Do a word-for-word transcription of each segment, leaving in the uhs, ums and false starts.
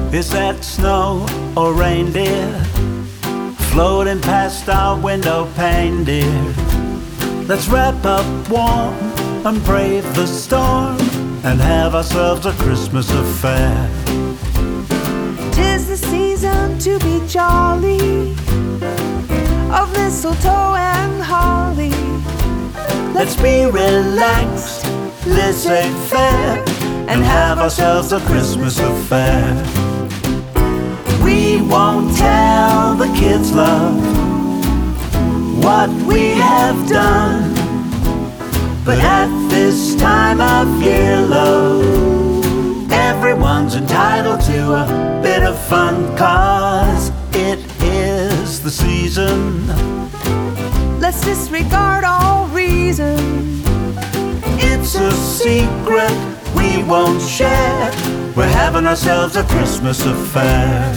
Is that snow or reindeer floating past our window pane, dear? Let's wrap up warm and brave the storm and have ourselves a Christmas affair. 'Tis the season to be jolly, of mistletoe and holly. Let's be relaxed, laissez-faire, and have ourselves a Christmas affair. We won't tell the kids, love, what we have done, but at this time of year, love, everyone's entitled to a bit of fun, 'cause it is the season. Let's disregard all reason. It's a secret we won't share. We're having ourselves a Christmas affair.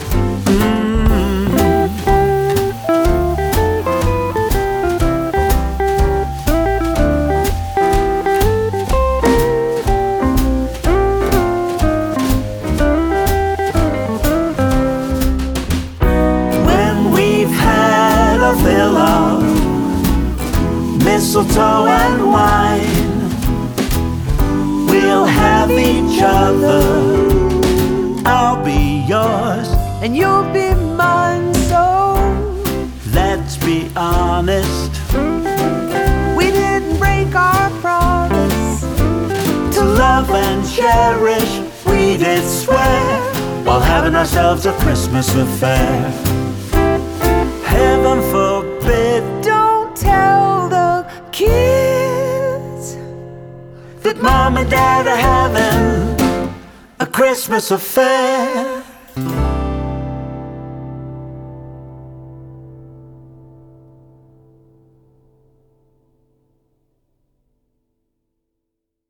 Fill of mistletoe and wine, we'll have each other. I'll be yours and you'll be mine, so let's be honest. We didn't break our promise to love and cherish. We did swear while having ourselves a Christmas affair. Heaven forbid, don't tell the kids that Mom and Dad are having a Christmas affair.